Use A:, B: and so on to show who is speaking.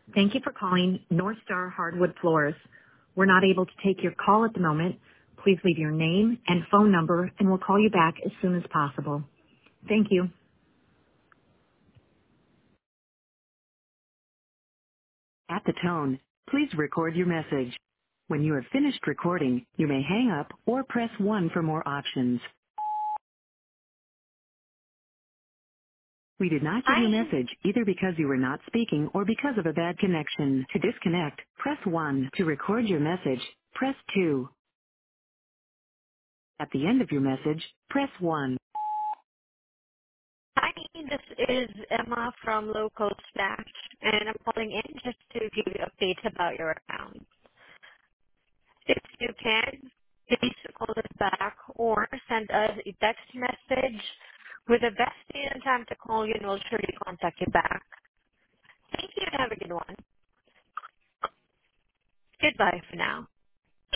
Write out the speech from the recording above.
A: Thank you for calling North Star Hardwood Floors. We're not able to take your call at the moment. Please leave your name and phone number, and we'll call you back as soon as possible. Thank you. At the tone, please record your message. When you have finished recording, you may hang up or press 1 for more options. We did not get your
B: Hi.
A: message either because you were not speaking or because of a bad connection. To disconnect, press 1. To record your message, press 2. At the end of your message, press 1.
B: Hi, this is Emma from Local Staff, and I'm calling in just to give you updates about your account. If you can, please call us back or send us a text message with the best day and time to call you, and we'll surely contact you back. Thank you and have a good one. Goodbye for now.